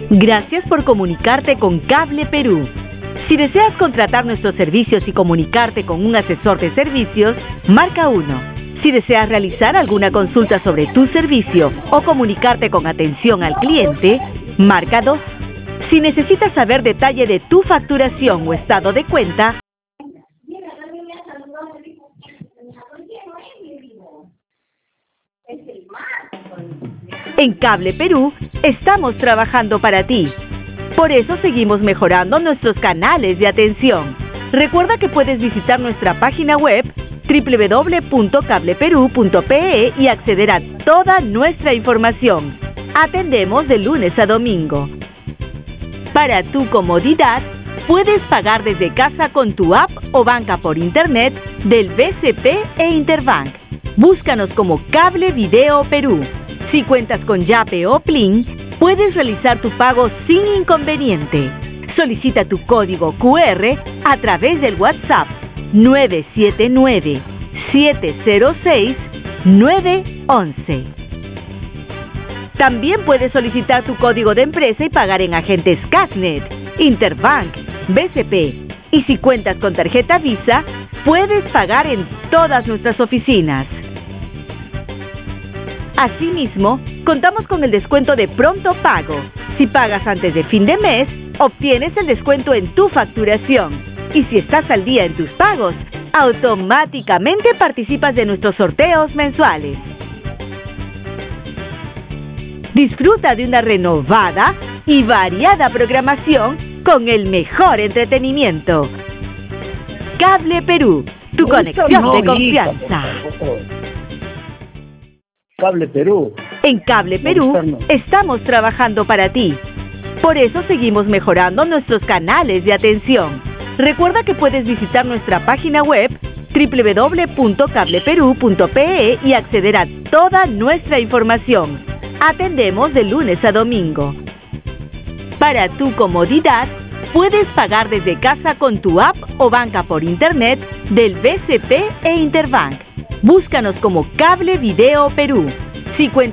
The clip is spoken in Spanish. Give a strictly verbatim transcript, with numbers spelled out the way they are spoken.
Gracias por comunicarte con Cable Perú. Si deseas contratar nuestros servicios y comunicarte con un asesor de servicios, marca uno. Si deseas realizar alguna consulta sobre tu servicio o comunicarte con atención al cliente, marca dos. Si necesitas saber detalle de tu facturación o estado de cuenta, en Cable Perú estamos trabajando para ti. Por eso seguimos mejorando nuestros canales de atención. Recuerda que puedes visitar nuestra página web doble u doble u doble u punto cable perú punto pe e y acceder a toda nuestra información. Atendemos de lunes a domingo. Para tu comodidad, puedes pagar desde casa con tu app o banca por internet del B C P e Interbank. Búscanos como Cable Video Perú. Si cuentas con Yape o Plin, puedes realizar tu pago sin inconveniente. Solicita tu código cu erre a través del WhatsApp nueve siete nueve, siete cero seis, nueve once. También puedes solicitar tu código de empresa y pagar en agentes Cashnet, Interbank, B C P. Y si cuentas con tarjeta Visa, puedes pagar en todas nuestras oficinas. Asimismo, contamos con el descuento de pronto pago. Si pagas antes de fin de mes, obtienes el descuento en tu facturación. Y si estás al día en tus pagos, automáticamente participas de nuestros sorteos mensuales. Disfruta de una renovada y variada programación con el mejor entretenimiento. Cable Perú, tu conexión de confianza. Cable Perú. En Cable Perú estamos trabajando para ti. Por eso seguimos mejorando nuestros canales de atención. Recuerda que puedes visitar nuestra página web doble u doble u doble u punto cable perú punto pe e y acceder a toda nuestra información. Atendemos de lunes a domingo. Para tu comodidad, puedes pagar desde casa con tu app o banca por internet del B C P e Interbank. Búscanos como Cable Video Perú. Si cuentas